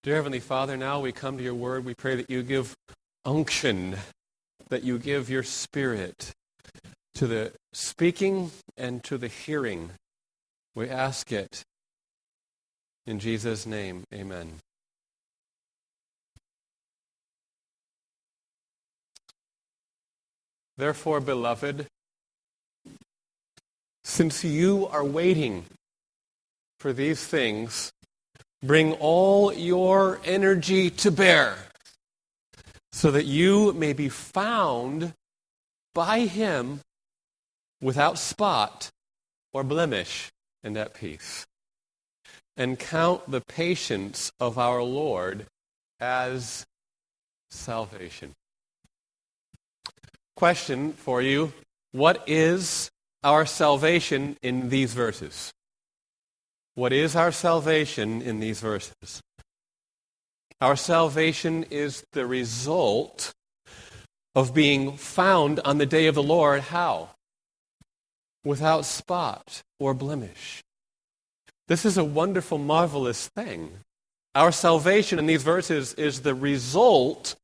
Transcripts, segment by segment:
Dear Heavenly Father, now we come to your word. We pray that you give unction, that you give your Spirit to the speaking and to the hearing. We ask it in Jesus' name. Amen. Therefore, beloved, since you are waiting for these things, bring all your energy to bear, so that you may be found by him without spot or blemish and at peace. And count the patience of our Lord as salvation. Question for you: what is our salvation in these verses? What is our salvation in these verses? Our salvation is the result of being found on the day of the Lord. How? Without spot or blemish. This is a wonderful, marvelous thing. Our salvation in these verses is the result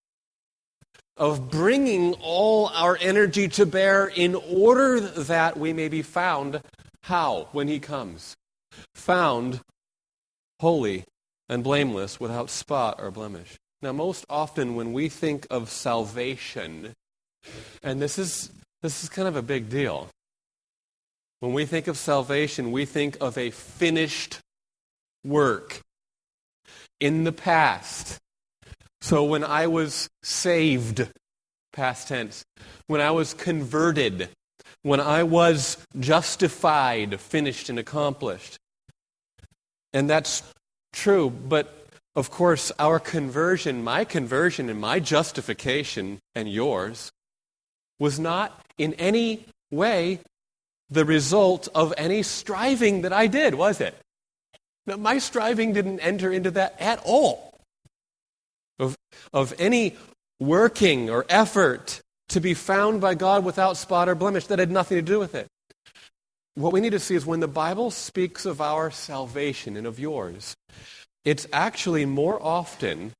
of bringing all our energy to bear in order that we may be found. How? When he comes. Found holy and blameless, without spot or blemish. Now, most often when we think of salvation, and this is kind of a big deal. When we think of salvation, we think of a finished work in the past. So when I was saved, past tense, when I was converted, when I was justified, finished and accomplished. And that's true, but of course our conversion, my conversion and my justification and yours was not in any way the result of any striving that I did, was it? Now, my striving didn't enter into that at all. Of any working or effort to be found by God without spot or blemish, that had nothing to do with it. What we need to see is when the Bible speaks of our salvation and of yours, it's actually more often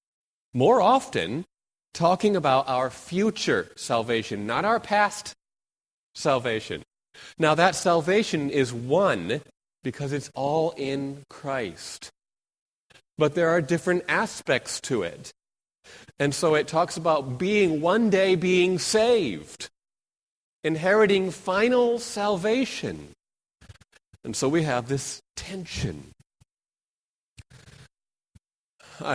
talking about our future salvation, not our past salvation. Now that salvation is one because it's all in Christ. But there are different aspects to it. And so it talks about one day being saved, inheriting final salvation. And so we have this tension. I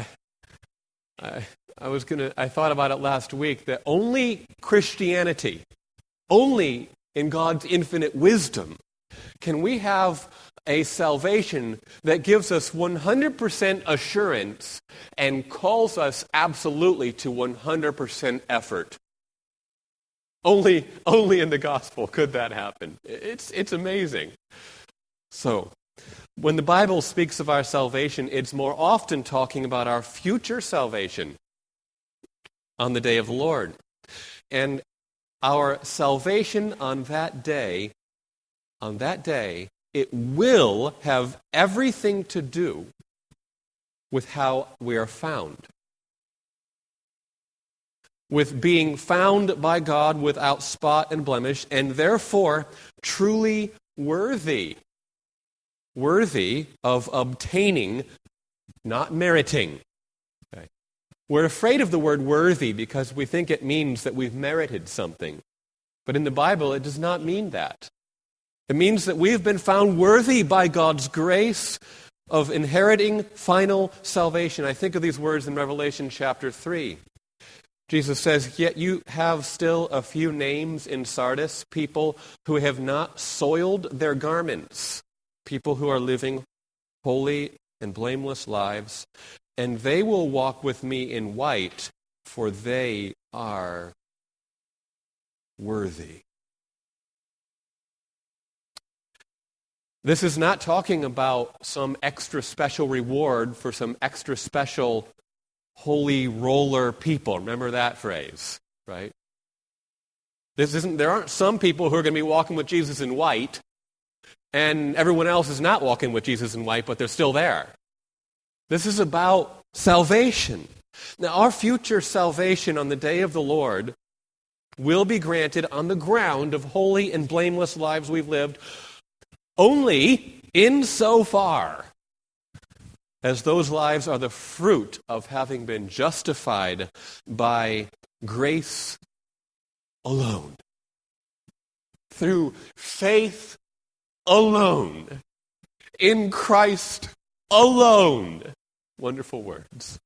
thought about it last week that only Christianity, only in God's infinite wisdom, can we have a salvation that gives us 100% assurance and calls us absolutely to 100% effort. Only in the gospel could that happen. It's amazing. So, when the Bible speaks of our salvation, it's more often talking about our future salvation on the day of the Lord. And our salvation on that day, it will have everything to do with how we are found. With being found by God without spot and blemish, and therefore truly worthy of obtaining, not meriting. Okay. We're afraid of the word worthy because we think it means that we've merited something. But in the Bible, it does not mean that. It means that we've been found worthy by God's grace of inheriting final salvation. I think of these words in Revelation chapter 3. Jesus says, "Yet you have still a few names in Sardis, people who have not soiled their garments, people who are living holy and blameless lives, and they will walk with me in white, for they are worthy." This is not talking about some extra special reward for some extra special holy roller people. Remember that phrase, right? There aren't some people who are going to be walking with Jesus in white, and everyone else is not walking with Jesus in white, but they're still there. This is about salvation. Now, our future salvation on the day of the Lord will be granted on the ground of holy and blameless lives we've lived only insofar as those lives are the fruit of having been justified by grace alone, through faith alone, in Christ alone. Wonderful words.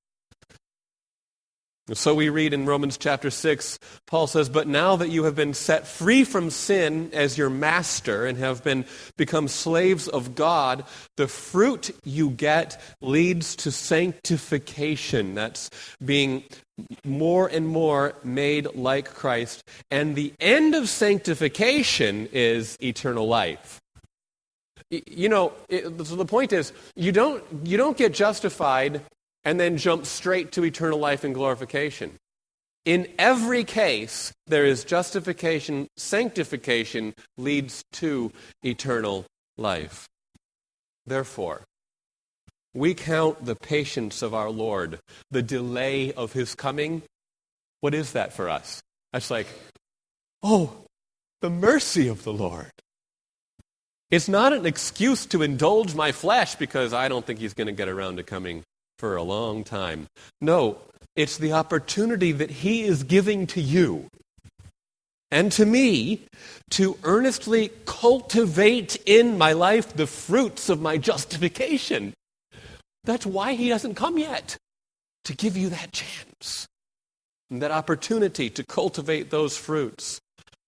So we read in Romans chapter 6, Paul says, "But now that you have been set free from sin as your master and have become slaves of God, the fruit you get leads to sanctification." That's being more and more made like Christ. And the end of sanctification is eternal life. So the point is, you don't get justified and then jump straight to eternal life and glorification. In every case, there is justification. Sanctification leads to eternal life. Therefore, we count the patience of our Lord, the delay of his coming. What is that for us? That's like, oh, the mercy of the Lord. It's not an excuse to indulge my flesh because I don't think he's going to get around to coming for a long time. No, it's the opportunity that he is giving to you and to me to earnestly cultivate in my life the fruits of my justification. That's why he hasn't come yet, to give you that chance and that opportunity to cultivate those fruits.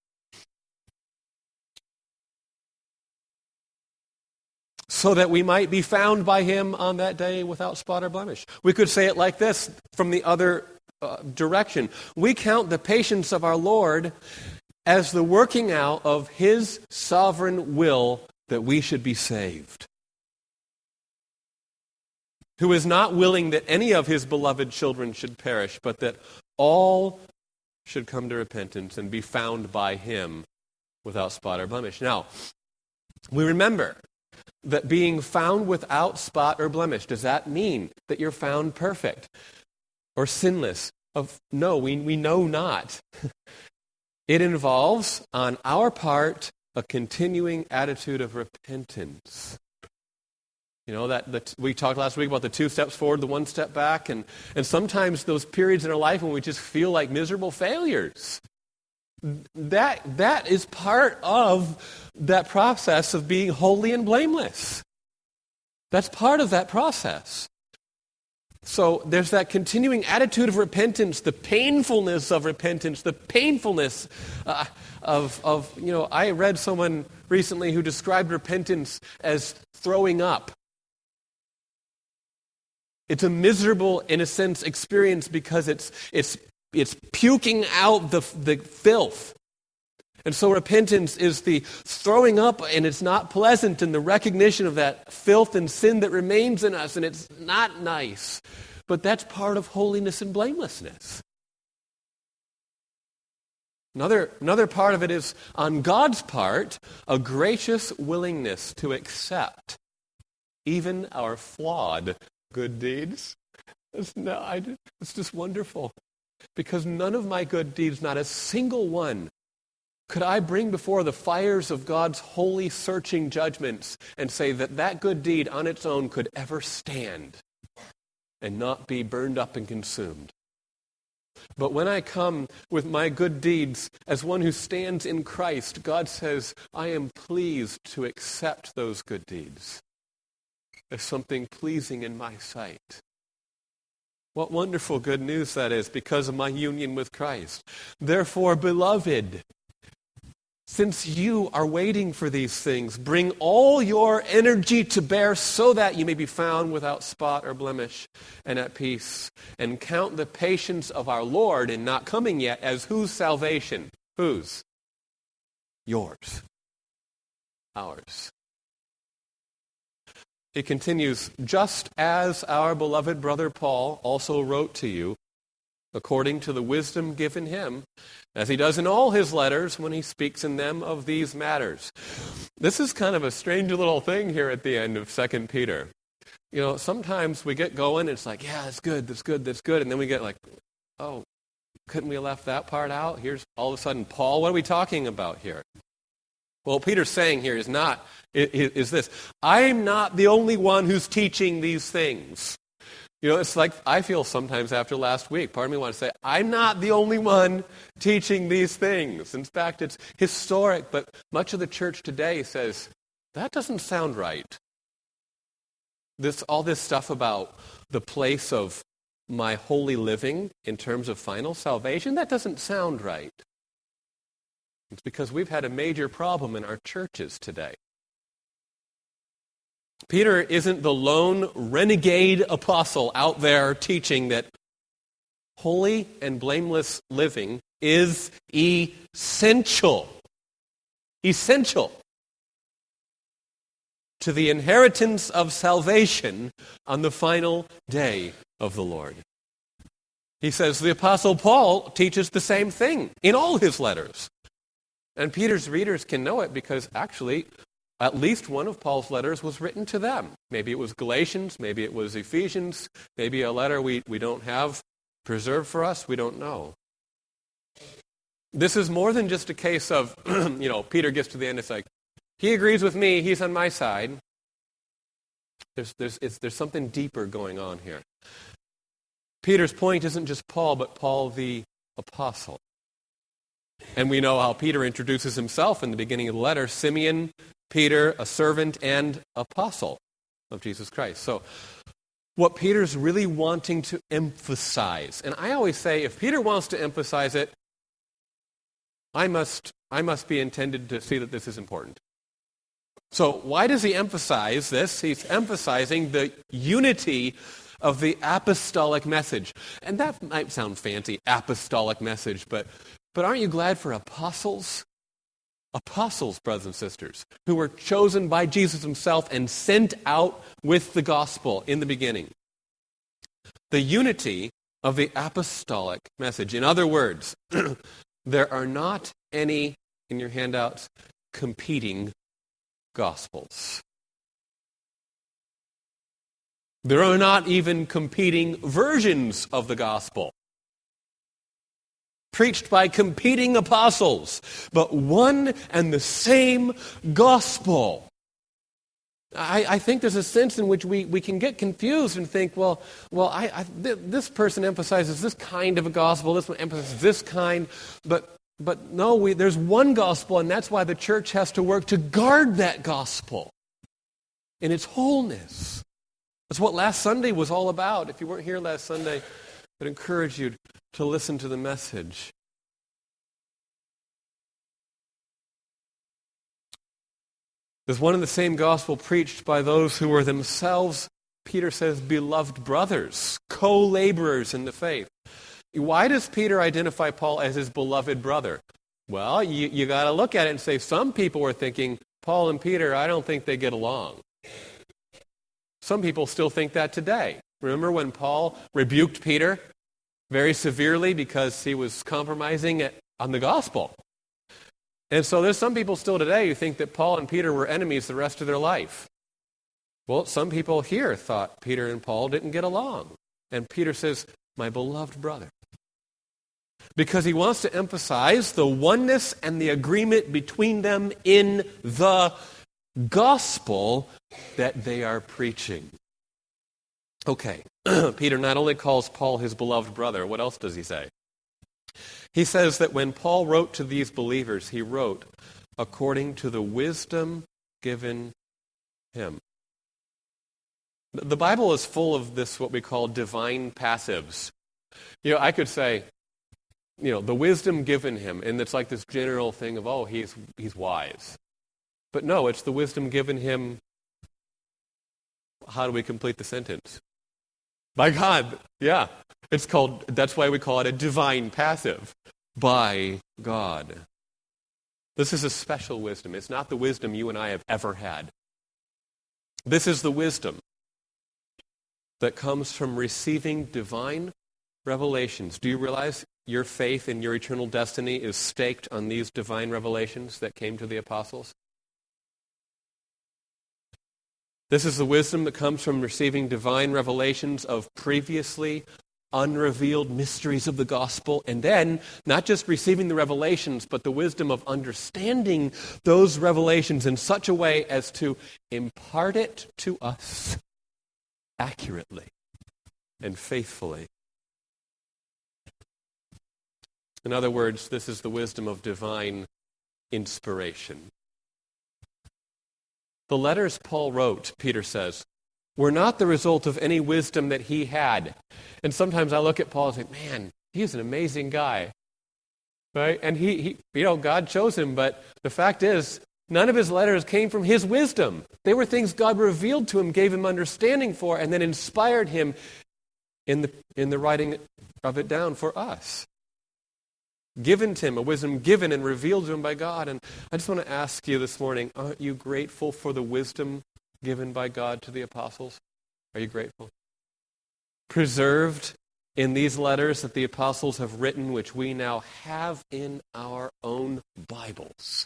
So that we might be found by him on that day without spot or blemish. We could say it like this from the other direction. We count the patience of our Lord as the working out of his sovereign will that we should be saved. Who is not willing that any of his beloved children should perish, but that all should come to repentance and be found by him without spot or blemish. Now, we remember that being found without spot or blemish, does that mean that you're found perfect or sinless? No, we know not. It involves, on our part, a continuing attitude of repentance. You know, that we talked last week about the 2 steps forward, the 1 step back, and sometimes those periods in our life when we just feel like miserable failures. That is part of that process of being holy and blameless. That's part of that process. So there's that continuing attitude of repentance, the painfulness of repentance, the painfulness I read someone recently who described repentance as throwing up. It's a miserable, in a sense, experience because it's puking out the filth. And so repentance is the throwing up, and it's not pleasant, and the recognition of that filth and sin that remains in us, and it's not nice. But that's part of holiness and blamelessness. Another part of it is, on God's part, a gracious willingness to accept even our flawed good deeds. It's just wonderful. Because none of my good deeds, not a single one, could I bring before the fires of God's holy searching judgments and say that good deed on its own could ever stand and not be burned up and consumed. But when I come with my good deeds as one who stands in Christ, God says, I am pleased to accept those good deeds as something pleasing in my sight. What wonderful good news that is because of my union with Christ. Therefore, beloved, since you are waiting for these things, bring all your energy to bear so that you may be found without spot or blemish and at peace. And count the patience of our Lord in not coming yet as whose salvation? Whose? Yours. Ours. It continues, just as our beloved brother Paul also wrote to you, according to the wisdom given him, as he does in all his letters when he speaks in them of these matters. This is kind of a strange little thing here at the end of 2 Peter. Sometimes we get going, and it's like, yeah, that's good, that's good, that's good. And then we get like, oh, couldn't we have left that part out? Here's all of a sudden, Paul, what are we talking about here? Well, what Peter's saying here is this. I'm not the only one who's teaching these things. It's like I feel sometimes after last week. Part of me wants to say, I'm not the only one teaching these things. In fact, it's historic, but much of the church today says, that doesn't sound right. All this stuff about the place of my holy living in terms of final salvation, that doesn't sound right. It's because we've had a major problem in our churches today. Peter isn't the lone renegade apostle out there teaching that holy and blameless living is essential. Essential to the inheritance of salvation on the final day of the Lord. He says the Apostle Paul teaches the same thing in all his letters. And Peter's readers can know it because actually at least one of Paul's letters was written to them. Maybe it was Galatians, maybe it was Ephesians, maybe a letter we don't have preserved for us, we don't know. This is more than just a case of, Peter gets to the end, it's like, he agrees with me, he's on my side. There's something deeper going on here. Peter's point isn't just Paul, but Paul the apostle. And we know how Peter introduces himself in the beginning of the letter, Simeon, Peter, a servant and apostle of Jesus Christ. So what Peter's really wanting to emphasize, and I always say if Peter wants to emphasize it, I must be intended to see that this is important. So why does he emphasize this? He's emphasizing the unity of the apostolic message. And that might sound fancy, apostolic message, but aren't you glad for apostles? Apostles, brothers and sisters, who were chosen by Jesus himself and sent out with the gospel in the beginning. The unity of the apostolic message. In other words, there are not any, in your handouts, competing gospels. There are not even competing versions of the gospel preached by competing apostles, but one and the same gospel. I think there's a sense in which we can get confused and think, this person emphasizes this kind of a gospel, this one emphasizes this kind, but no, there's one gospel, and that's why the church has to work to guard that gospel in its wholeness. That's what last Sunday was all about. If you weren't here last Sunday, I'd encourage you to listen to the message. There's one and the same gospel preached by those who were themselves, Peter says, beloved brothers, co-laborers in the faith. Why does Peter identify Paul as his beloved brother? Well, you got to look at it and say, some people were thinking, Paul and Peter, I don't think they get along. Some people still think that today. Remember when Paul rebuked Peter very severely because he was compromising on the gospel? And so there's some people still today who think that Paul and Peter were enemies the rest of their life. Well, some people here thought Peter and Paul didn't get along. And Peter says, my beloved brother. Because he wants to emphasize the oneness and the agreement between them in the gospel that they are preaching. Okay, Peter not only calls Paul his beloved brother, what else does he say? He says that when Paul wrote to these believers, he wrote according to the wisdom given him. The Bible is full of this, what we call divine passives. I could say, the wisdom given him, and it's like this general thing of, he's wise. But no, it's the wisdom given him. How do we complete the sentence? By God, yeah. That's why we call it a divine passive. By God. This is a special wisdom. It's not the wisdom you and I have ever had. This is the wisdom that comes from receiving divine revelations. Do you realize your faith in your eternal destiny is staked on these divine revelations that came to the apostles? This is the wisdom that comes from receiving divine revelations of previously unrevealed mysteries of the gospel, and then not just receiving the revelations, but the wisdom of understanding those revelations in such a way as to impart it to us accurately and faithfully. In other words, this is the wisdom of divine inspiration. The letters Paul wrote, Peter says, were not the result of any wisdom that he had. And sometimes I look at Paul and think, man, he's an amazing guy. Right? And he God chose him, but the fact is, none of his letters came from his wisdom. They were things God revealed to him, gave him understanding for, and then inspired him in the writing of it down for us. Given to him, a wisdom given and revealed to him by God. And I just want to ask you this morning, aren't you grateful for the wisdom given by God to the apostles? Are you grateful? Preserved in these letters that the apostles have written, which we now have in our own Bibles.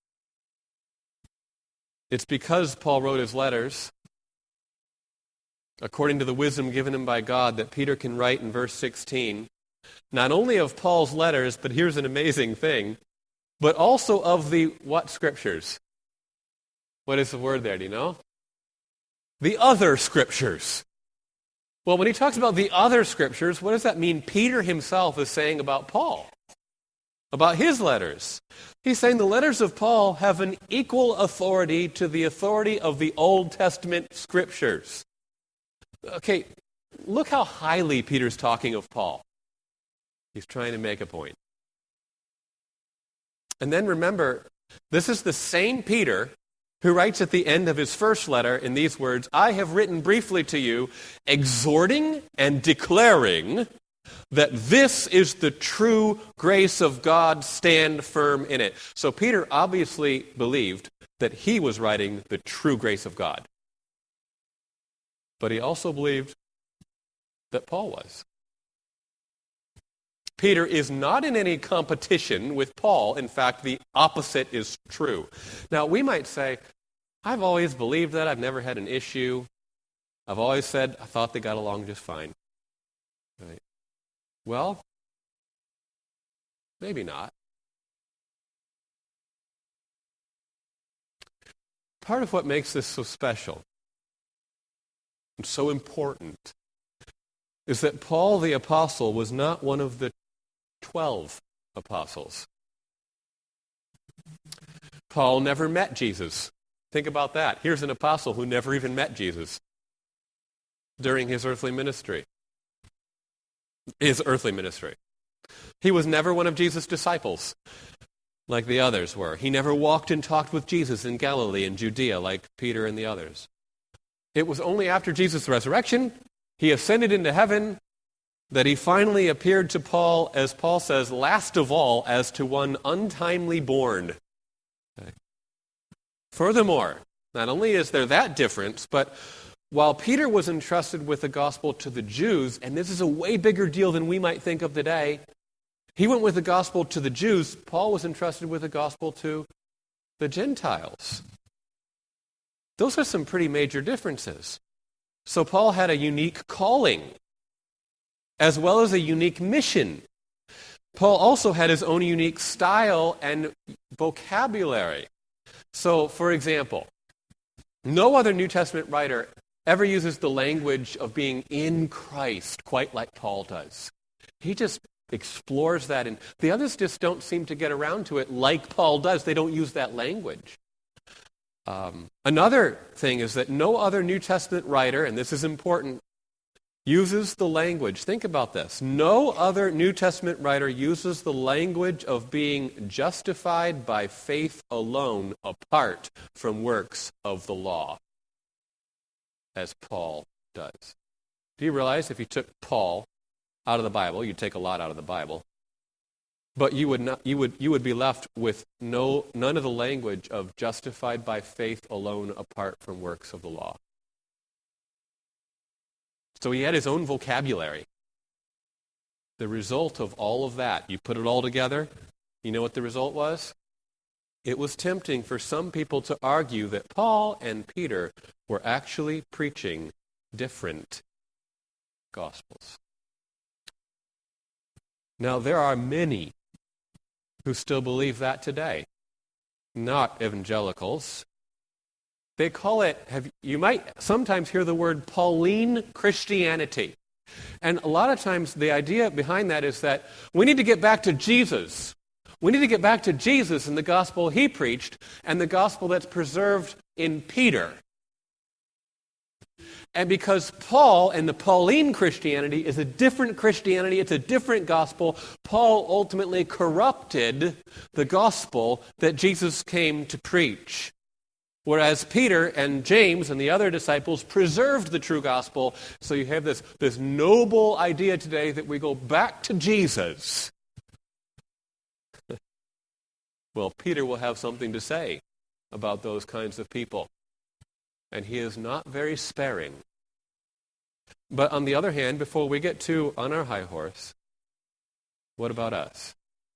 It's because Paul wrote his letters, according to the wisdom given him by God, that Peter can write in verse 16, not only of Paul's letters, but here's an amazing thing, but also of the what scriptures? What is the word there, do you know? The other scriptures. Well, when he talks about the other scriptures, what does that mean Peter himself is saying about Paul? About his letters. He's saying the letters of Paul have an equal authority to the authority of the Old Testament scriptures. Okay, look how highly Peter's talking of Paul. He's trying to make a point. And then remember, this is the same Peter who writes at the end of his first letter in these words, I have written briefly to you, exhorting and declaring that this is the true grace of God, stand firm in it. So Peter obviously believed that he was writing the true grace of God. But he also believed that Paul was. Peter is not in any competition with Paul. In fact, the opposite is true. Now, we might say, I've always believed that. I've never had an issue. I've always said I thought they got along just fine. Right? Well, maybe not. Part of what makes this so special and so important is that Paul the Apostle was not one of the 12 apostles. Paul never met Jesus. Think about that. Here's an apostle who never even met Jesus during his earthly ministry. He was never one of Jesus' disciples like the others were. He never walked and talked with Jesus in Galilee and Judea like Peter and the others. It was only after Jesus' resurrection, he ascended into heaven, that he finally appeared to Paul, as Paul says, last of all, as to one untimely born. Okay. Furthermore, not only is there that difference, but while Peter was entrusted with the gospel to the Jews, and this is a way bigger deal than we might think of today, he went with the gospel to the Jews. Paul was entrusted with the gospel to the Gentiles. Those are some pretty major differences. So Paul had a unique calling, as well as a unique mission. Paul also had his own unique style and vocabulary. So, for example, no other New Testament writer ever uses the language of being in Christ quite like Paul does. He just explores that, and the others just don't seem to get around to it like Paul does. They don't use that language. Another thing is that no other New Testament writer, and this is important, uses the language. Think about this. No other New Testament writer uses the language of being justified by faith alone apart from works of the law, as Paul does. Do you realize if you took Paul out of the Bible, you'd take a lot out of the Bible, but you would be left with none of the language of justified by faith alone apart from works of the law. So he had his own vocabulary. The result of all of that, you put it all together, you know what the result was? it was tempting for some people to argue that Paul and Peter were actually preaching different gospels. Now, there are many who still believe that today. Not evangelicals. They call it, you might sometimes hear the word Pauline Christianity. And a lot of times the idea behind that is that we need to get back to Jesus. We need to get back to Jesus and the gospel he preached and the gospel that's preserved in Peter. And because Paul and the Pauline Christianity is a different Christianity, it's a different gospel, Paul ultimately corrupted the gospel that Jesus came to preach. Whereas Peter and James and the other disciples preserved the true gospel. So you have this noble idea today that we go back to Jesus. Well, Peter will have something to say about those kinds of people. And he is not very sparing. But on the other hand, before we get too on our high horse, what about us?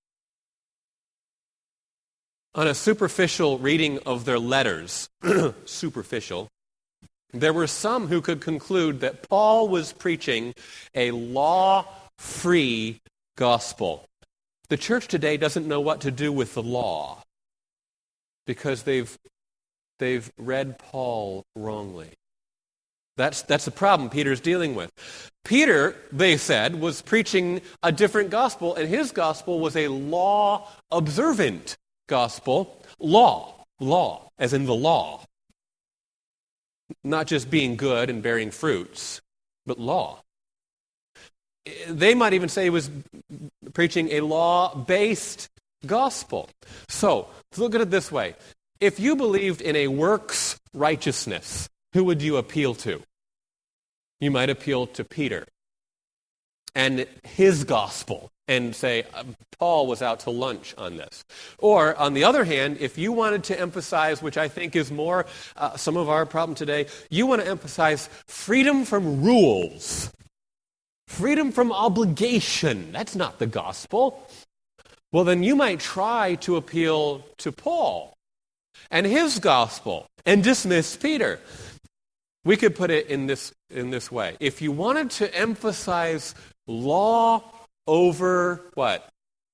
On a superficial reading of their letters, superficial, there were some who could conclude that Paul was preaching a law-free gospel. The church today doesn't know what to do with the law because they've read Paul wrongly. That's the problem Peter's dealing with. Peter, they said, was preaching a different gospel, and his gospel was a law-observant gospel. Law, as in the law. Not just being good and bearing fruits, but law. They might even say he was preaching a law-based gospel. So, look at it this way. If you believed in a works righteousness, who would you appeal to? You might appeal to Peter and his gospel and say, Paul was out to lunch on this. Or, on the other hand, if you wanted to emphasize, which I think is more some of our problem today, you want to emphasize freedom from rules, freedom from obligation. That's not the gospel. Well, then you might try to appeal to Paul and his gospel and dismiss Peter. We could put it in this way. If you wanted to emphasize law over what?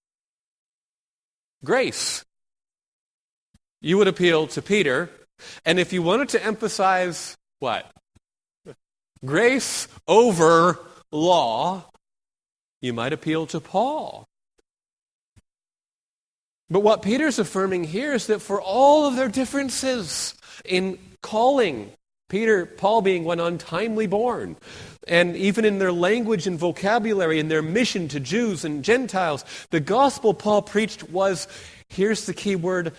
Grace. You would appeal to Peter. And if you wanted to emphasize what? Grace over law, you might appeal to Paul. But what Peter's affirming here is that for all of their differences in calling, Paul being one untimely born, and even in their language and vocabulary and their mission to Jews and Gentiles, the gospel Paul preached was, here's the key word,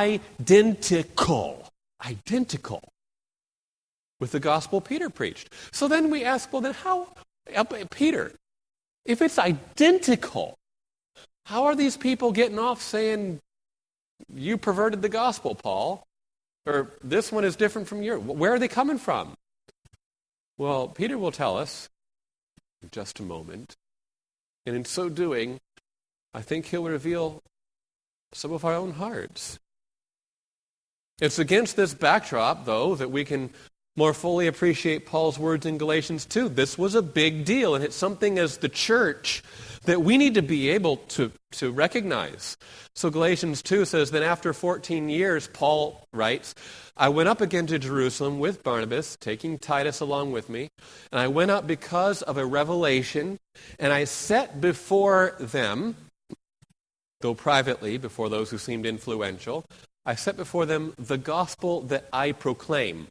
identical. Identical with the gospel Peter preached. So then we ask, well then how, Peter, if it's identical, how are these people getting off saying, you perverted the gospel, Paul? Or this one is different from yours. Where are they coming from? Well, Peter will tell us in just a moment. And in so doing, I think he'll reveal some of our own hearts. It's against this backdrop, though, that we can more fully appreciate Paul's words in Galatians 2. This was a big deal, and it's something as the church that we need to be able to recognize. So Galatians 2 says, then after 14 years, Paul writes, I went up again to Jerusalem with Barnabas, taking Titus along with me, and I went up because of a revelation, and I set before them, though privately, before those who seemed influential, I set before them the gospel that I proclaim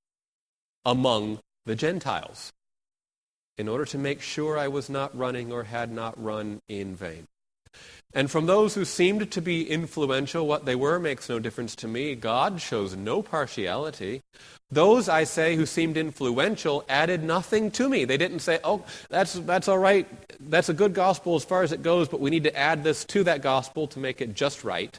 among the Gentiles, in order to make sure I was not running or had not run in vain. And from those who seemed to be influential, what they were makes no difference to me. God shows no partiality. Those, I say, who seemed influential added nothing to me. They didn't say, oh, that's all right, that's a good gospel as far as it goes, but we need to add this to that gospel to make it just right.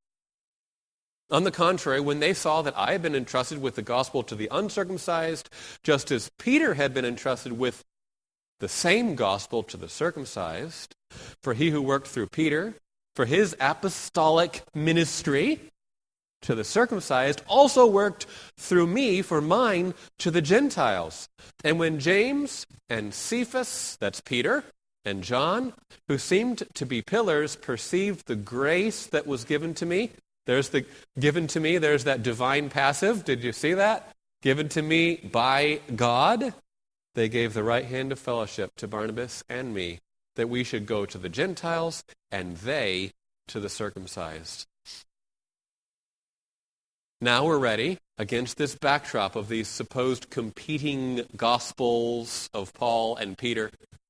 On the contrary, when they saw that I had been entrusted with the gospel to the uncircumcised, just as Peter had been entrusted with the same gospel to the circumcised, for he who worked through Peter, for his apostolic ministry, to the circumcised also worked through me for mine to the Gentiles. And when James and Cephas, that's Peter, and John, who seemed to be pillars, perceived the grace that was given to me. There's that divine passive. Did you see that? Given to me by God. They gave the right hand of fellowship to Barnabas and me, that we should go to the Gentiles and they to the circumcised. Now we're ready, against this backdrop of these supposed competing gospels of Paul and Peter,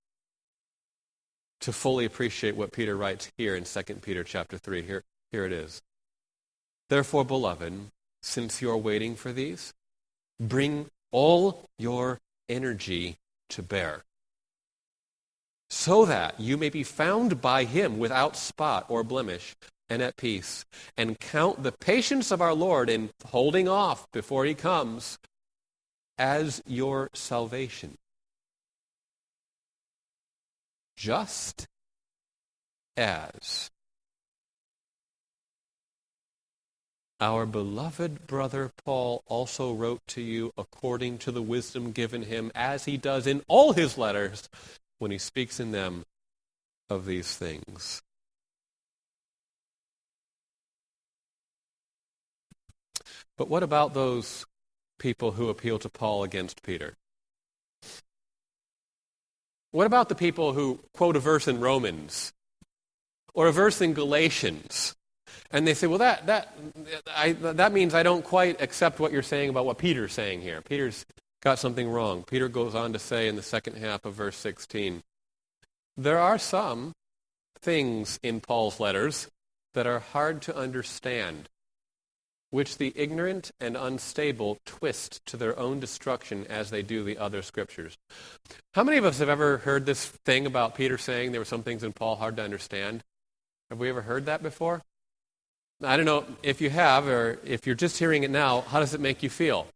to fully appreciate what Peter writes here in 2 Peter chapter 3. Here it is. Therefore, beloved, since you're waiting for these, bring all your energy to bear, so that you may be found by him without spot or blemish and at peace, and count the patience of our Lord in holding off before he comes as your salvation. Just as our beloved brother Paul also wrote to you according to the wisdom given him, as he does in all his letters when he speaks in them of these things. But what about those people who appeal to Paul against Peter? What about the people who quote a verse in Romans or a verse in Galatians, and they say, well, that means I don't quite accept what you're saying about what Peter's saying here. Peter's got something wrong. Peter goes on to say in the second half of verse 16, there are some things in Paul's letters that are hard to understand, which the ignorant and unstable twist to their own destruction as they do the other scriptures. How many of us have ever heard this thing about Peter saying there were some things in Paul hard to understand? Have we ever heard that before? I don't know if you have, or if you're just hearing it now, how does it make you feel?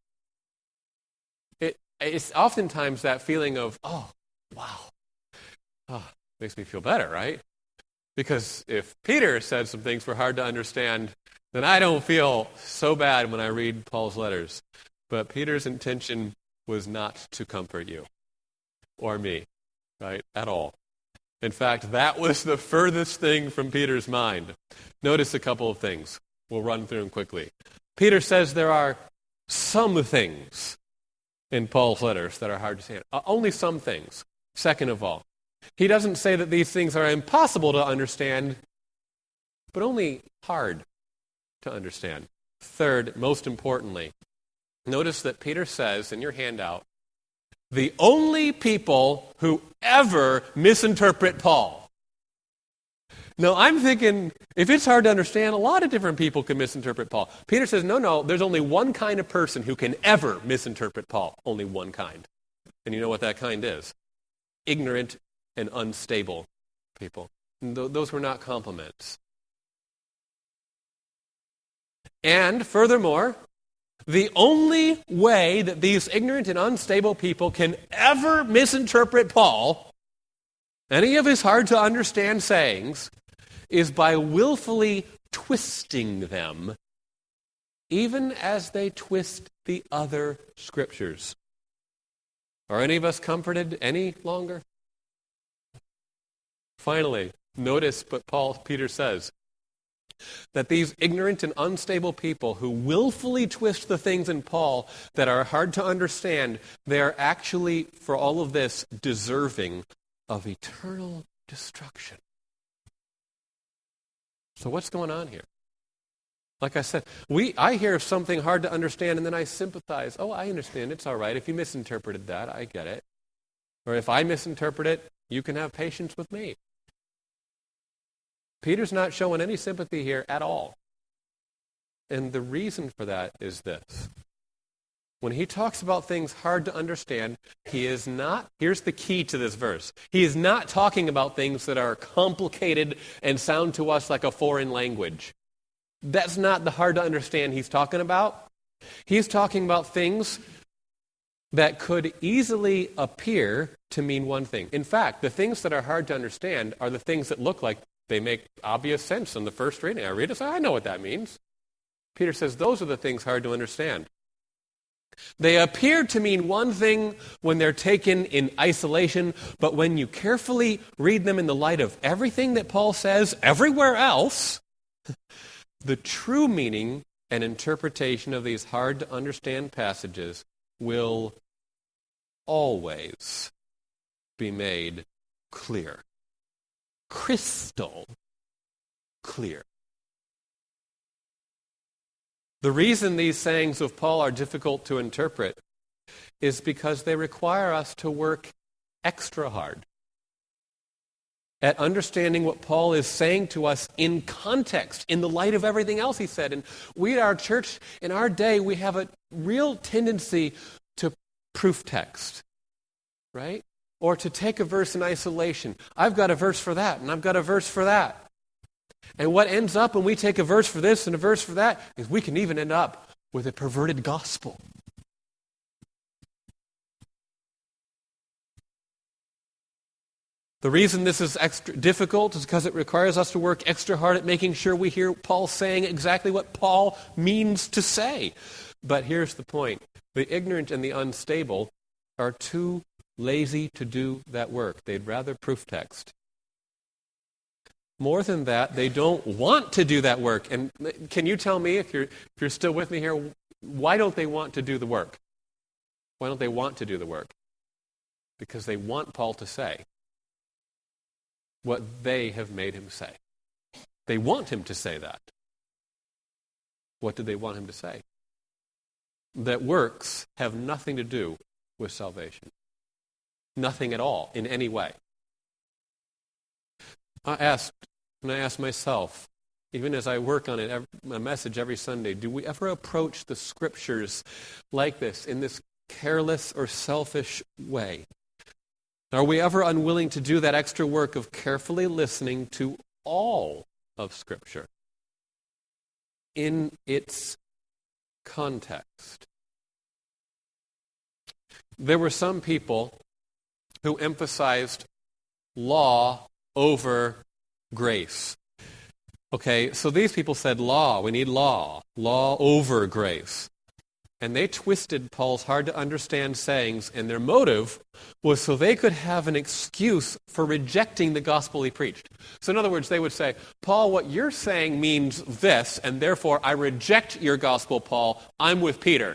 It's oftentimes that feeling of, oh, wow. Oh, makes me feel better, right? Because if Peter said some things were hard to understand, then I don't feel so bad when I read Paul's letters. But Peter's intention was not to comfort you or me, right, at all. In fact, that was the furthest thing from Peter's mind. Notice a couple of things. We'll run through them quickly. Peter says there are some things in Paul's letters that are hard to understand. Only some things. Second of all, he doesn't say that these things are impossible to understand, but only hard to understand. Third, most importantly, notice that Peter says in your handout, the only people who ever misinterpret Paul. Now, I'm thinking, if it's hard to understand, a lot of different people can misinterpret Paul. Peter says, no, there's only one kind of person who can ever misinterpret Paul. Only one kind. And you know what that kind is? Ignorant and unstable people. And those were not compliments. And furthermore, the only way that these ignorant and unstable people can ever misinterpret Paul, any of his hard-to-understand sayings, is by willfully twisting them, even as they twist the other scriptures. Are any of us comforted any longer? Finally, notice what Peter says, that these ignorant and unstable people who willfully twist the things in Paul that are hard to understand, they are actually, for all of this, deserving of eternal destruction. So what's going on here? Like I said, I hear something hard to understand and then I sympathize. Oh, I understand. It's all right. If you misinterpreted that, I get it. Or if I misinterpret it, you can have patience with me. Peter's not showing any sympathy here at all. And the reason for that is this. When he talks about things hard to understand, he is not, here's the key to this verse, he is not talking about things that are complicated and sound to us like a foreign language. That's not the hard to understand he's talking about. He's talking about things that could easily appear to mean one thing. In fact, the things that are hard to understand are the things that look like they make obvious sense in the first reading. I read it, so I know what that means. Peter says those are the things hard to understand. They appear to mean one thing when they're taken in isolation, but when you carefully read them in the light of everything that Paul says everywhere else, the true meaning and interpretation of these hard-to-understand passages will always be made clear. Crystal clear. The reason these sayings of Paul are difficult to interpret is because they require us to work extra hard at understanding what Paul is saying to us in context, in the light of everything else he said. And we at our church, in our day, we have a real tendency to proof text, right? Or to take a verse in isolation. I've got a verse for that, and I've got a verse for that. And what ends up when we take a verse for this and a verse for that is we can even end up with a perverted gospel. The reason this is extra difficult is because it requires us to work extra hard at making sure we hear Paul saying exactly what Paul means to say. But here's the point. The ignorant and the unstable are too lazy to do that work. They'd rather proof text. More than that, they don't want to do that work. And can you tell me, if you're still with me here, why don't they want to do the work? Why don't they want to do the work? Because they want Paul to say what they have made him say. They want him to say that. What do they want him to say? That works have nothing to do with salvation. Nothing at all, in any way. I asked myself, even as I work on it, my message every Sunday, do we ever approach the Scriptures like this, in this careless or selfish way? Are we ever unwilling to do that extra work of carefully listening to all of Scripture in its context? There were some people who emphasized law over grace. Okay, so these people said law, we need law over grace. And they twisted Paul's hard-to-understand sayings, and their motive was so they could have an excuse for rejecting the gospel he preached. So in other words, they would say, Paul, what you're saying means this, and therefore I reject your gospel, Paul. I'm with Peter.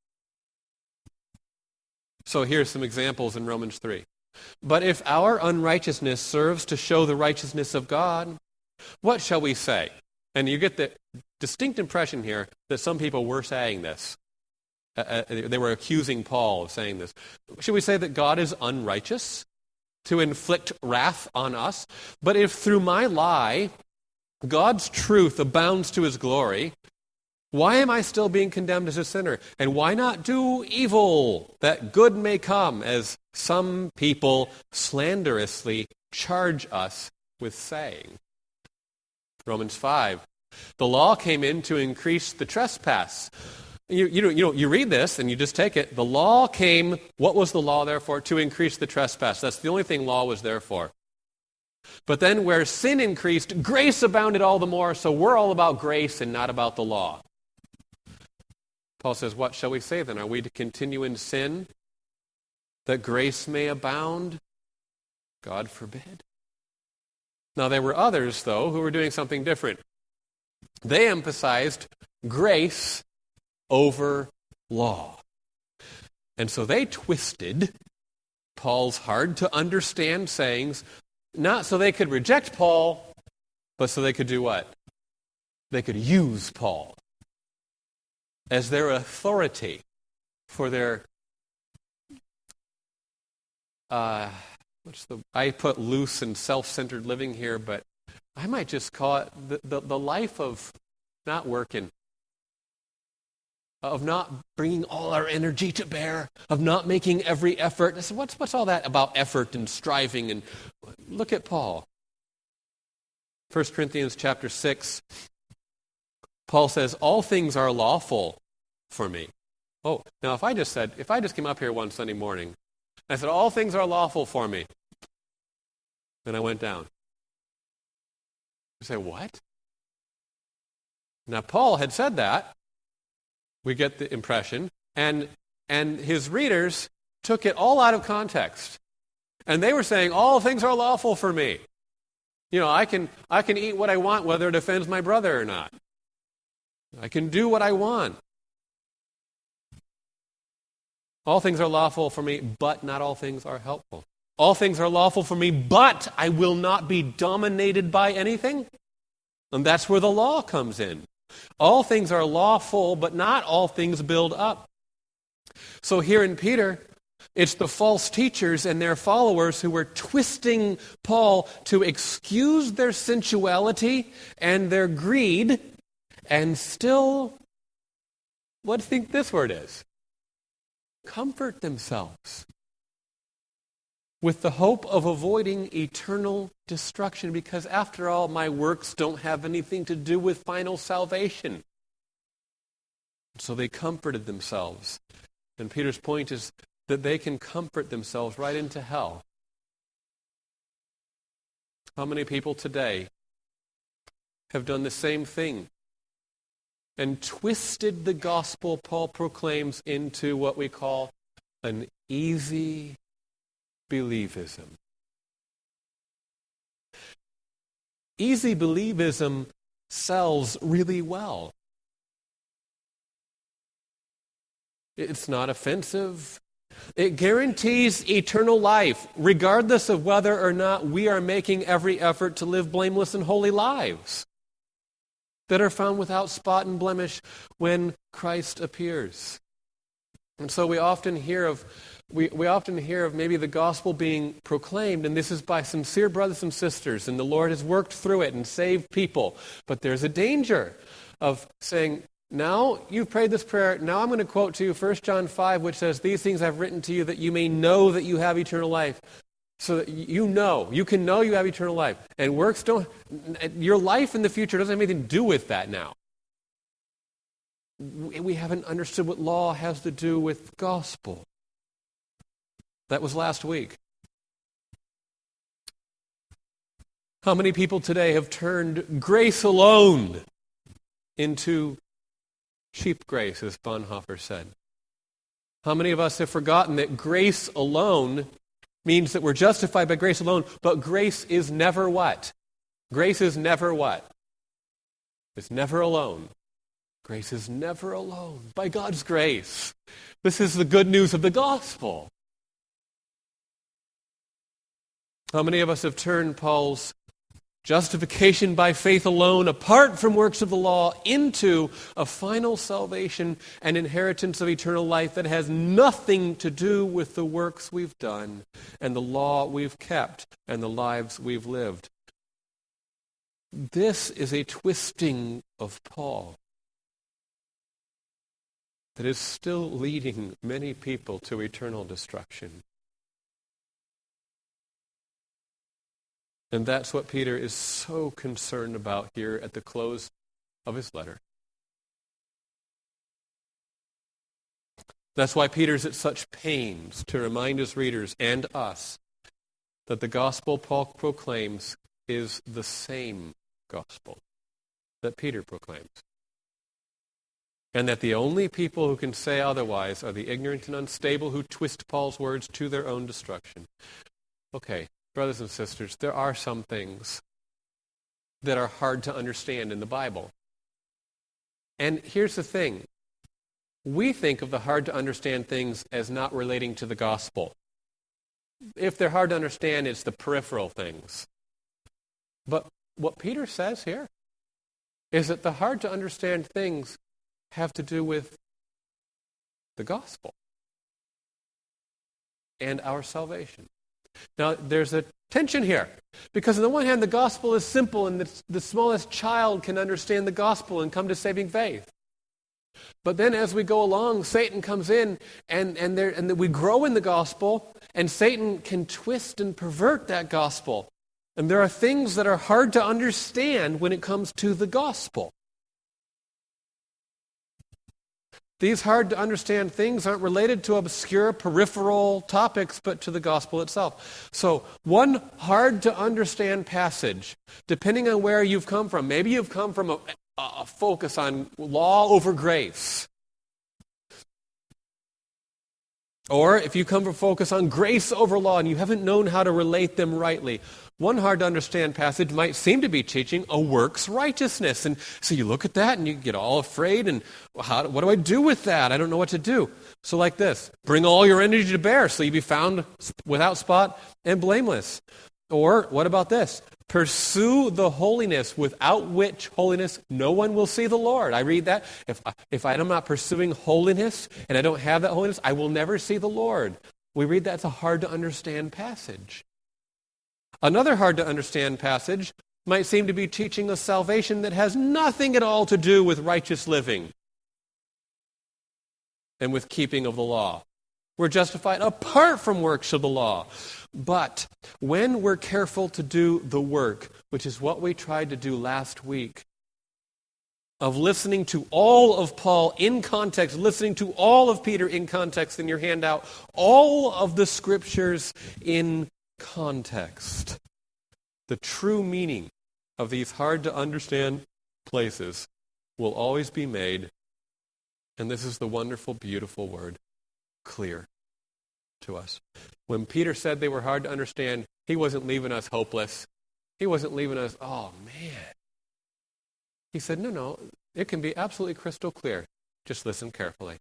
So here's some examples in Romans 3. But if our unrighteousness serves to show the righteousness of God, what shall we say? And you get the distinct impression here that some people were saying this. They were accusing Paul of saying this. Should we say that God is unrighteous to inflict wrath on us? But if through my lie God's truth abounds to his glory, why am I still being condemned as a sinner? And why not do evil that good may come, as some people slanderously charge us with saying? Romans 5. The law came in to increase the trespass. You read this and you just take it. The law came, what was the law there for? To increase the trespass. That's the only thing law was there for. But then where sin increased, grace abounded all the more, so we're all about grace and not about the law. Paul says, what shall we say then? Are we to continue in sin that grace may abound? God forbid. Now there were others, though, who were doing something different. They emphasized grace over law. And so they twisted Paul's hard-to-understand sayings, not so they could reject Paul, but so they could do what? They could use Paul as their authority for their, I put loose and self-centered living here, but I might just call it the life of not working, of not bringing all our energy to bear, of not making every effort. I said, what's all that about effort and striving? And look at Paul. 1 Corinthians chapter 6, Paul says, all things are lawful for me. Oh, now if I just came up here one Sunday morning, I said, all things are lawful for me. Then I went down. You say, what? Now, Paul had said that. We get the impression. And his readers took it all out of context. And they were saying, all things are lawful for me. I can eat what I want, whether it offends my brother or not. I can do what I want. All things are lawful for me, but not all things are helpful. All things are lawful for me, but I will not be dominated by anything. And that's where the law comes in. All things are lawful, but not all things build up. So here in Peter, it's the false teachers and their followers who were twisting Paul to excuse their sensuality and their greed, and still, what do you think this word is? Comfort themselves with the hope of avoiding eternal destruction, because after all, my works don't have anything to do with final salvation. So they comforted themselves. And Peter's point is that they can comfort themselves right into hell. How many people today have done the same thing and twisted the gospel Paul proclaims into what we call an easy believism? Easy believism sells really well. It's not offensive. It guarantees eternal life, regardless of whether or not we are making every effort to live blameless and holy lives that are found without spot and blemish when Christ appears. And so we often hear of maybe the gospel being proclaimed, and this is by sincere brothers and sisters, and the Lord has worked through it and saved people. But there's a danger of saying, now you've prayed this prayer, now I'm going to quote to you 1 John 5, which says, these things I've written to you that you may know that you have eternal life. So that you can know you have eternal life. And works your life in the future doesn't have anything to do with that now. We haven't understood what law has to do with gospel. That was last week. How many people today have turned grace alone into cheap grace, as Bonhoeffer said? How many of us have forgotten that grace alone means that we're justified by grace alone, but grace is never what? Grace is never what? It's never alone. Grace is never alone. By God's grace. This is the good news of the gospel. How many of us have turned Paul's justification by faith alone, apart from works of the law, into a final salvation and inheritance of eternal life that has nothing to do with the works we've done and the law we've kept and the lives we've lived? This is a twisting of Paul that is still leading many people to eternal destruction. And that's what Peter is so concerned about here at the close of his letter. That's why Peter's at such pains to remind his readers and us that the gospel Paul proclaims is the same gospel that Peter proclaims. And that the only people who can say otherwise are the ignorant and unstable who twist Paul's words to their own destruction. Okay. Brothers and sisters, there are some things that are hard to understand in the Bible. And here's the thing. We think of the hard to understand things as not relating to the gospel. If they're hard to understand, it's the peripheral things. But what Peter says here is that the hard to understand things have to do with the gospel and our salvation. Now, there's a tension here, because on the one hand, the gospel is simple, and the smallest child can understand the gospel and come to saving faith. But then as we go along, Satan comes in, and we grow in the gospel, and Satan can twist and pervert that gospel. And there are things that are hard to understand when it comes to the gospel. These hard-to-understand things aren't related to obscure peripheral topics, but to the gospel itself. So, one hard-to-understand passage, depending on where you've come from. Maybe you've come from focus on law over grace. Or if you come to focus on grace over law and you haven't known how to relate them rightly, one hard to understand passage might seem to be teaching a works righteousness. And so you look at that and you get all afraid and what do I do with that? I don't know what to do. So like this, bring all your energy to bear so you be found without spot and blameless. Or what about this? Pursue the holiness without which holiness no one will see the Lord. I read that. If I'm not pursuing holiness and I don't have that holiness, I will never see the Lord. We read that. It's a hard to understand passage. Another hard to understand passage might seem to be teaching a salvation that has nothing at all to do with righteous living and with keeping of the law. We're justified apart from works of the law. But when we're careful to do the work, which is what we tried to do last week, of listening to all of Paul in context, listening to all of Peter in context in your handout, all of the scriptures in context, the true meaning of these hard-to-understand places will always be made, and this is the wonderful, beautiful word, clear to us. When Peter said they were hard to understand, he wasn't leaving us hopeless. He wasn't leaving us, oh man. He said, no, it can be absolutely crystal clear. Just listen carefully.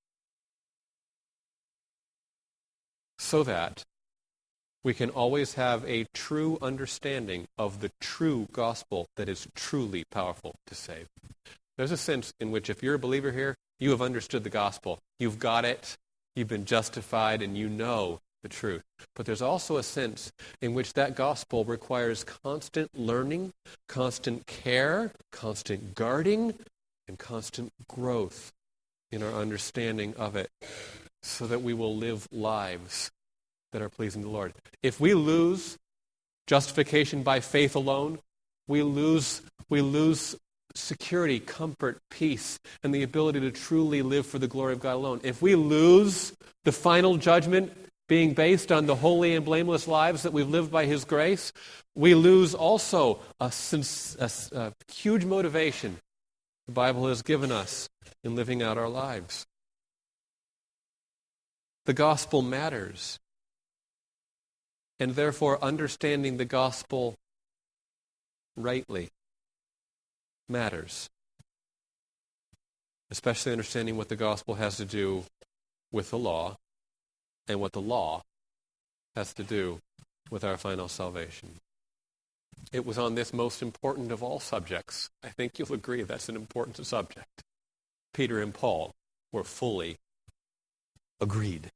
So that we can always have a true understanding of the true gospel that is truly powerful to save. There's a sense in which if you're a believer here, you have understood the gospel. You've got it. You've been justified and you know the truth. But there's also a sense in which that gospel requires constant learning, constant care, constant guarding, and constant growth in our understanding of it so that we will live lives that are pleasing to the Lord. If we lose justification by faith alone, we lose security, comfort, peace, and the ability to truly live for the glory of God alone. If we lose the final judgment being based on the holy and blameless lives that we've lived by His grace, we lose also a huge motivation the Bible has given us in living out our lives. The gospel matters, and therefore understanding the gospel rightly matters, especially understanding what the gospel has to do with the law and what the law has to do with our final salvation. It was on this most important of all subjects. I think you'll agree that's an important subject. Peter and Paul were fully agreed.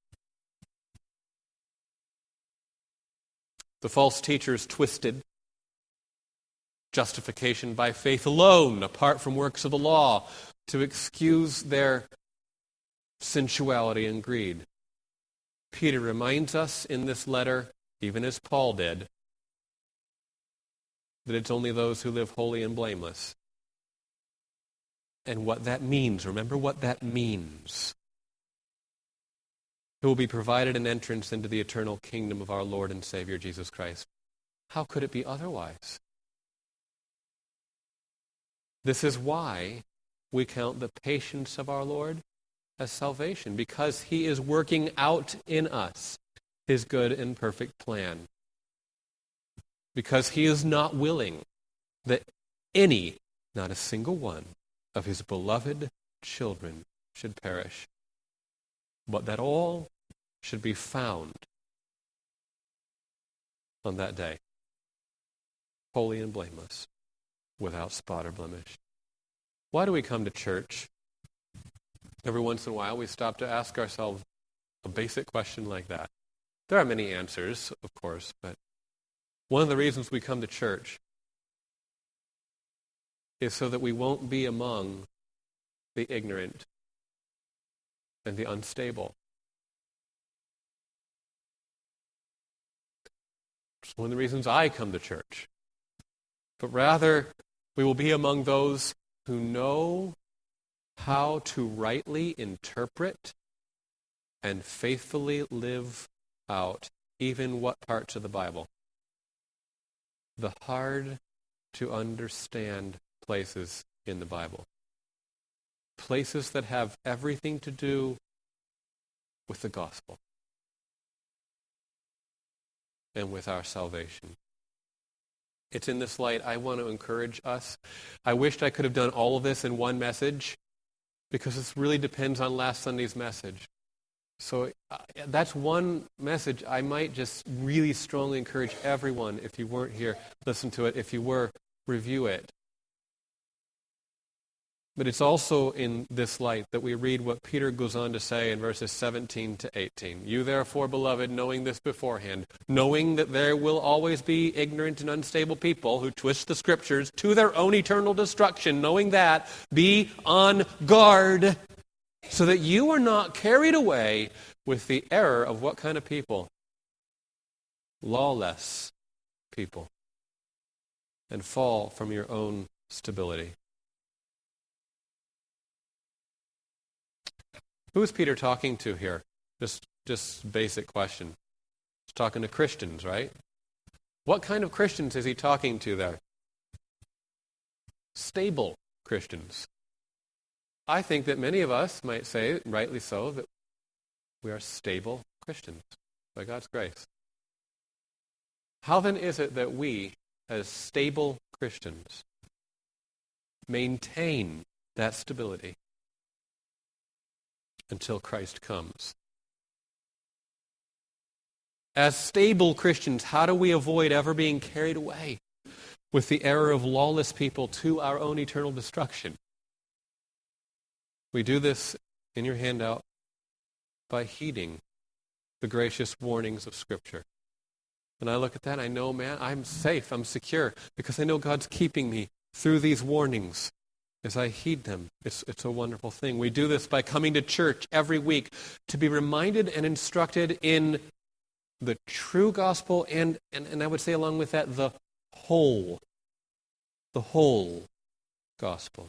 The false teachers twisted justification by faith alone, apart from works of the law, to excuse their sensuality and greed. Peter reminds us in this letter, even as Paul did, that it's only those who live holy and blameless. And what that means, remember what that means, who will be provided an entrance into the eternal kingdom of our Lord and Savior Jesus Christ. How could it be otherwise? This is why we count the patience of our Lord as salvation, because He is working out in us His good and perfect plan. Because He is not willing that any, not a single one, of His beloved children should perish, but that all should be found on that day, holy and blameless, without spot or blemish. Why do we come to church? Every once in a while we stop to ask ourselves a basic question like that. There are many answers, of course, but one of the reasons we come to church is so that we won't be among the ignorant and the unstable. It's one of the reasons I come to church. But rather, we will be among those who know how to rightly interpret and faithfully live out even what parts of the Bible? The hard to understand places in the Bible. Places that have everything to do with the gospel and with our salvation. It's in this light I want to encourage us. I wished I could have done all of this in one message, because this really depends on last Sunday's message. So that's one message I might just really strongly encourage everyone, if you weren't here, listen to it. If you were, review it. But it's also in this light that we read what Peter goes on to say in verses 17 to 18. You therefore, beloved, knowing this beforehand, knowing that there will always be ignorant and unstable people who twist the Scriptures to their own eternal destruction, knowing that, be on guard so that you are not carried away with the error of what kind of people? Lawless people, and fall from your own stability. Who is Peter talking to here? Just basic question. He's talking to Christians, right? What kind of Christians is he talking to there? Stable Christians. I think that many of us might say, rightly so, that we are stable Christians by God's grace. How then is it that we, as stable Christians, maintain that stability until Christ comes? As stable Christians, how do we avoid ever being carried away with the error of lawless people to our own eternal destruction? We do this in your handout by heeding the gracious warnings of Scripture. When I look at that, I know, man, I'm safe, I'm secure, because I know God's keeping me through these warnings. As I heed them, it's a wonderful thing. We do this by coming to church every week to be reminded and instructed in the true gospel and I would say along with that, the whole gospel.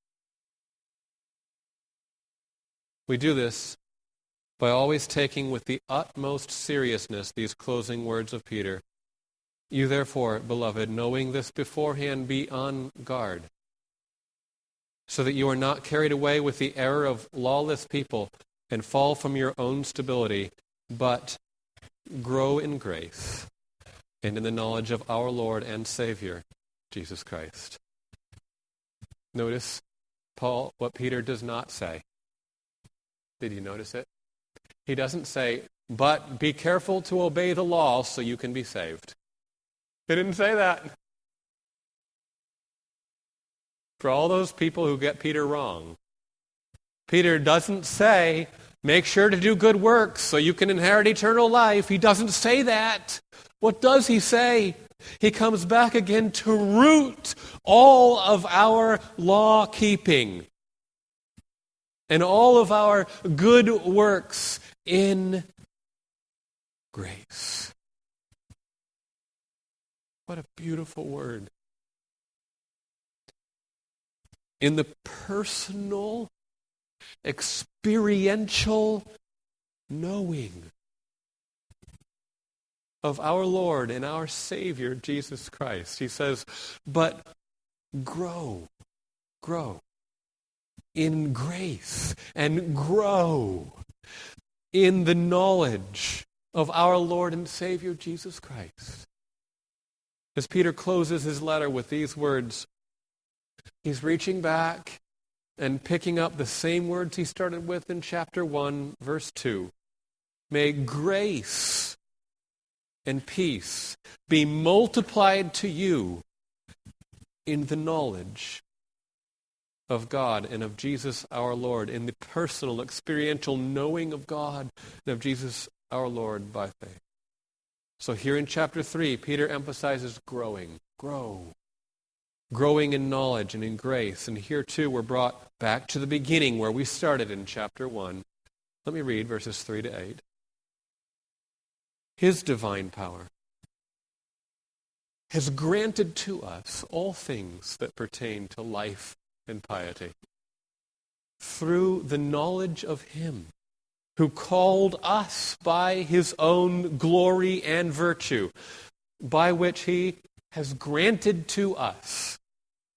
We do this by always taking with the utmost seriousness these closing words of Peter. You therefore, beloved, knowing this beforehand, be on guard, so that you are not carried away with the error of lawless people and fall from your own stability, but grow in grace and in the knowledge of our Lord and Savior, Jesus Christ. Notice, Paul, what Peter does not say. Did you notice it? He doesn't say, but be careful to obey the law so you can be saved. He didn't say that. For all those people who get Peter wrong, Peter doesn't say, make sure to do good works so you can inherit eternal life. He doesn't say that. What does he say? He comes back again to root all of our law-keeping and all of our good works in grace. What a beautiful word. In the personal, experiential knowing of our Lord and our Savior, Jesus Christ. He says, but grow in grace and grow in the knowledge of our Lord and Savior, Jesus Christ. As Peter closes his letter with these words, he's reaching back and picking up the same words he started with in chapter 1, verse 2. May grace and peace be multiplied to you in the knowledge of God and of Jesus our Lord, in the personal, experiential knowing of God and of Jesus our Lord by faith. So here in chapter 3, Peter emphasizes growing in knowledge and in grace. And here too we're brought back to the beginning where we started in chapter 1. Let me read verses 3 to 8. His divine power has granted to us all things that pertain to life and piety through the knowledge of Him who called us by His own glory and virtue, by which He has granted to us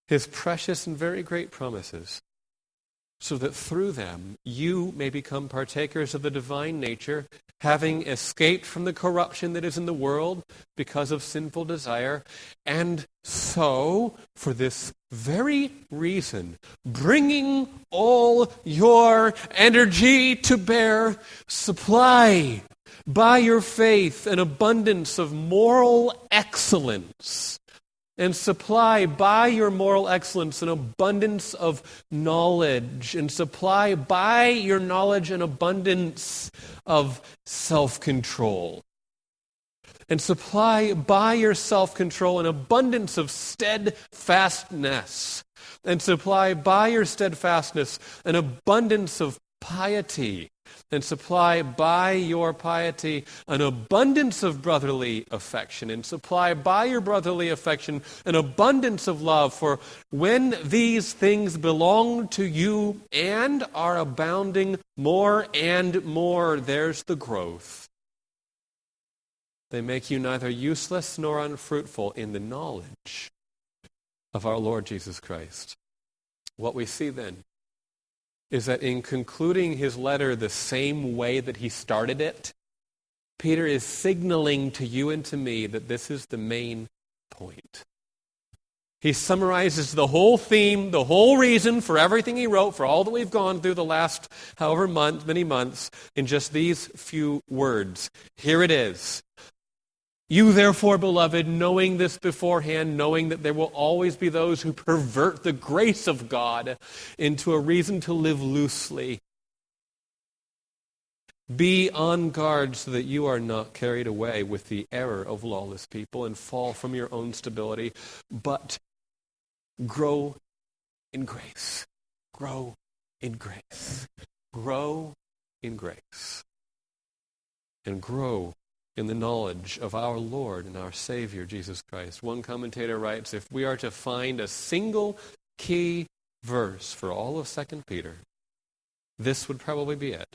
his precious and very great promises, so that through them you may become partakers of the divine nature, having escaped from the corruption that is in the world because of sinful desire, and so, for this very reason, bringing all your energy to bear, supply by your faith an abundance of moral excellence, and supply by your moral excellence an abundance of knowledge, and supply by your knowledge an abundance of self-control, and supply by your self-control an abundance of steadfastness, and supply by your steadfastness an abundance of piety, and supply by your piety an abundance of brotherly affection, and supply by your brotherly affection an abundance of love. For when these things belong to you and are abounding more and more, there's the growth. They make you neither useless nor unfruitful in the knowledge of our Lord Jesus Christ. What we see then is that in concluding his letter the same way that he started it, Peter is signaling to you and to me that this is the main point. He summarizes the whole theme, the whole reason for everything he wrote, for all that we've gone through the last many months, in just these few words. Here it is. You therefore, beloved, knowing this beforehand, knowing that there will always be those who pervert the grace of God into a reason to live loosely, be on guard so that you are not carried away with the error of lawless people and fall from your own stability, but grow in grace. Grow in grace. Grow in grace. And grow in the knowledge of our Lord and our Savior, Jesus Christ. One commentator writes, if we are to find a single key verse for all of 2 Peter, this would probably be it.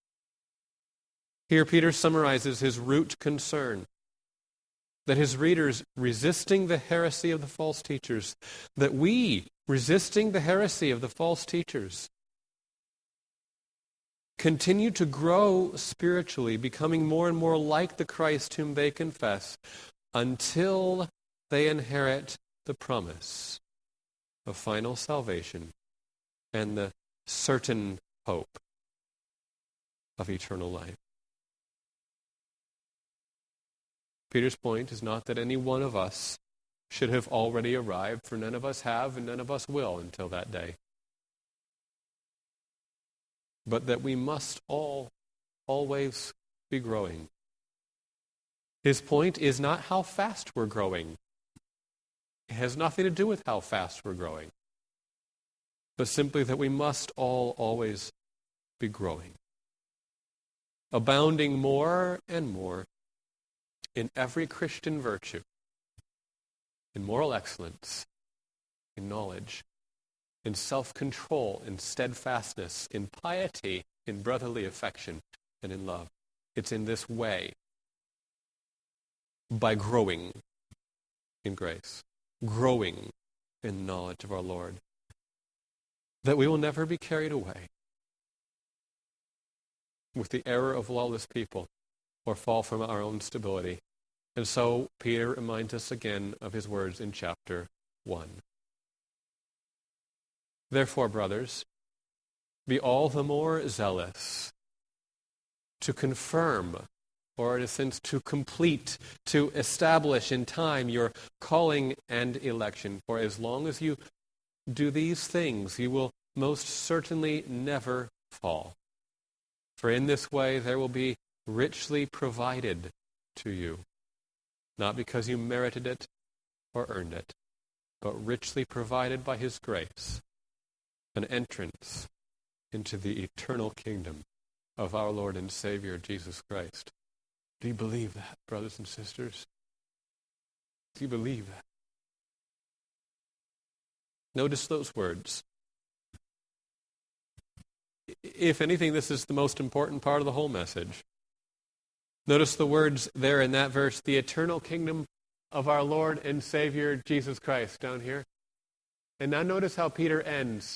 Here Peter summarizes his root concern, that his readers, resisting the heresy of the false teachers, that we, resisting the heresy of the false teachers, continue to grow spiritually, becoming more and more like the Christ whom they confess, until they inherit the promise of final salvation and the certain hope of eternal life. Peter's point is not that any one of us should have already arrived, for none of us have and none of us will until that day. But that we must always be growing. His point is not how fast we're growing. It has nothing to do with how fast we're growing, but simply that we must always be growing, abounding more and more in every Christian virtue, in moral excellence, in knowledge, in self-control, in steadfastness, in piety, in brotherly affection, and in love. It's in this way, by growing in grace, growing in knowledge of our Lord, that we will never be carried away with the error of lawless people or fall from our own stability. And so Peter reminds us again of his words in chapter 1. Therefore, brothers, be all the more zealous to confirm, or in a sense to complete, to establish in time your calling and election. For as long as you do these things, you will most certainly never fall. For in this way there will be richly provided to you, not because you merited it or earned it, but richly provided by his grace, an entrance into the eternal kingdom of our Lord and Savior, Jesus Christ. Do you believe that, brothers and sisters? Do you believe that? Notice those words. If anything, this is the most important part of the whole message. Notice the words there in that verse, the eternal kingdom of our Lord and Savior, Jesus Christ, down here. And now notice how Peter ends.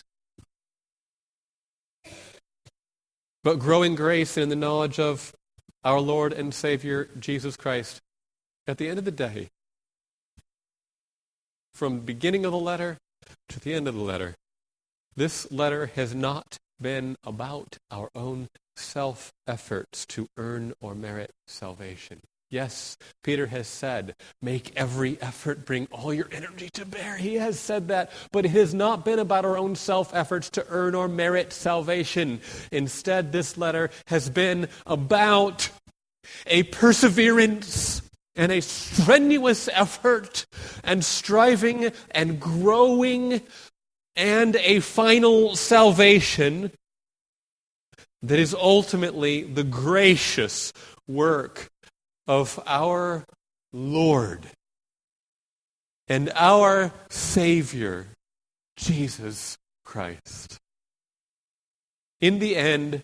But grow in grace and in the knowledge of our Lord and Savior, Jesus Christ. At the end of the day, from the beginning of the letter to the end of the letter, this letter has not been about our own self-efforts to earn or merit salvation. Yes, Peter has said, make every effort, bring all your energy to bear. He has said that, but it has not been about our own self-efforts to earn or merit salvation. Instead, this letter has been about a perseverance and a strenuous effort and striving and growing and a final salvation that is ultimately the gracious work of our Lord and our Savior, Jesus Christ. In the end,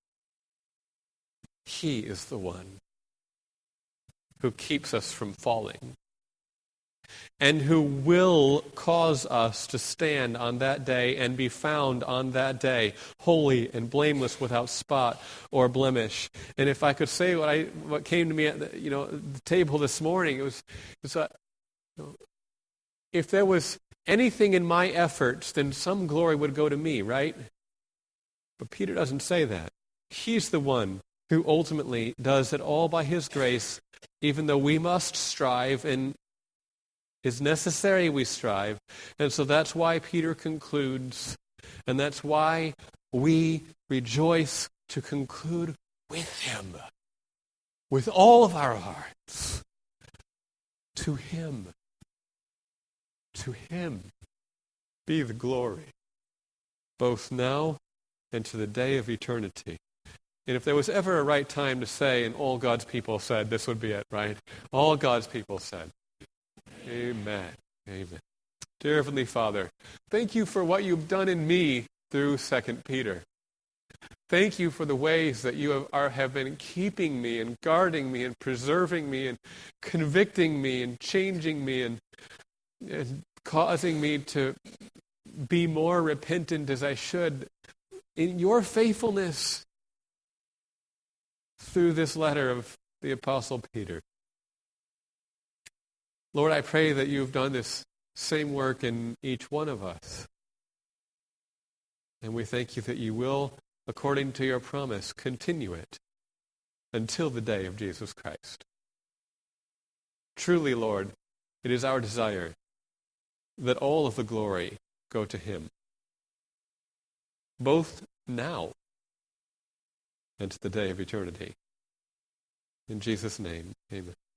He is the one who keeps us from falling and who will cause us to stand on that day and be found on that day holy and blameless without spot or blemish. And if I could say what came to me at the table this morning, it was if there was anything in my efforts, then some glory would go to me, right? But Peter doesn't say that. He's the one who ultimately does it all by His grace, even though we must strive and is necessary we strive. And so that's why Peter concludes, and that's why we rejoice to conclude with him, with all of our hearts. To Him be the glory, both now and to the day of eternity. And if there was ever a right time to say, and all God's people said, this would be it, right? All God's people said, amen. Amen. Dear Heavenly Father, thank you for what you've done in me through 2 Peter. Thank you for the ways that you have been keeping me and guarding me and preserving me and convicting me and changing me and causing me to be more repentant as I should in your faithfulness through this letter of the Apostle Peter. Lord, I pray that you've done this same work in each one of us. And we thank you that you will, according to your promise, continue it until the day of Jesus Christ. Truly, Lord, it is our desire that all of the glory go to Him, both now and to the day of eternity. In Jesus' name, amen.